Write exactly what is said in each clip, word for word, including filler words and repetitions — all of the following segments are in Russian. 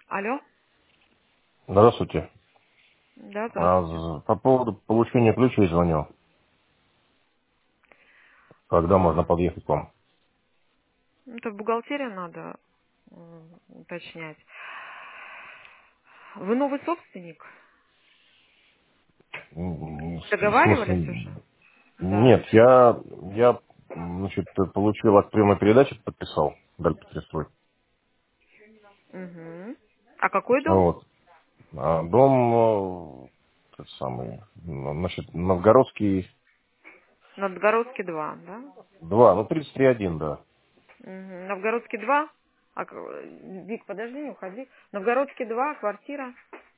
Алло? Здравствуйте. Да, А, здравствуйте. з- По поводу получения ключей звоню. Когда можно А, подъехать к вам? это в бухгалтерии надо м, уточнять. Вы новый собственник? М, В в Договаривались смысле? уже? Да. Нет, я, я значит, получил от прямой передачи, подписал, дали подписывать. Угу. А какой дом? Вот. А дом, э, тот самый, м, значит, Новгородский Новгородский два, да? два, ну тридцать три один, да. Угу. Новгородский два? А, к- Вик, подожди, не уходи. Новгородский два, квартира.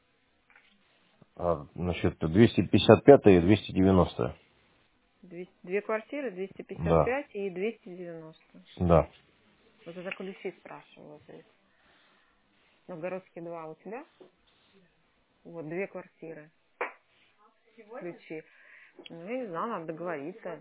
А, значит, двести пятьдесят пять и двести девяносто. двести Две квартиры, двести пятьдесят Да, пять и двести девяносто. да. Вот это ключи спрашиваю здесь. Новгородский два у тебя? Вот, две квартиры, ключи. Ну, я не знаю, надо договориться.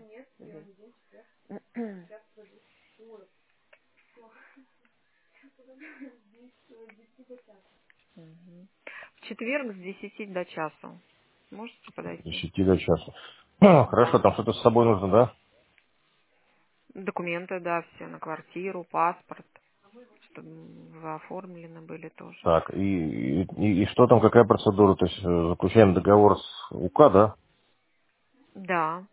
Мгм. В четверг с десяти до часу. Можете С подойти? десяти до часа. А, хорошо, Да. там что-то с собой нужно, да? Документы, да, все на квартиру, паспорт, чтобы вы оформлены были тоже. Так, и, и, и что там, какая процедура? То есть э, заключаем договор с УК, да? Да.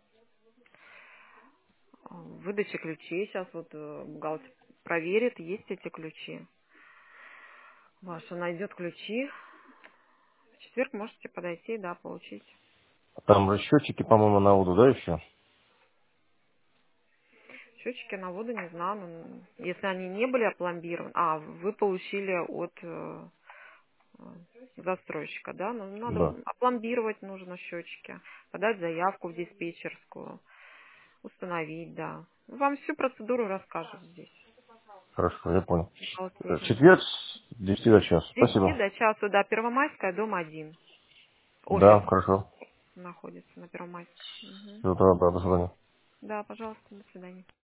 Выдача ключей. Сейчас вот э, бухгалтер проверит, есть эти ключи. Ваша найдет ключи. В четверг можете подойти, да, получить. Там же счетчики, по-моему, на воду, да, еще? Счетчики на воду не знаю. но Если они не были опломбированы, а вы получили от э, э, застройщика, да, ну, надо Да. опломбировать нужно счетчики, подать заявку в диспетчерскую, установить, да. Вам всю процедуру расскажут здесь, Хорошо, я понял. в Э, бухгалтерии. Четверг с десяти до часа. С десяти Спасибо. до часу, да, Первомайская, дом один. Офис Да, хорошо. находится на Первомайской. Мгм. Всего доброго, до свидания. Да, пожалуйста, до свидания.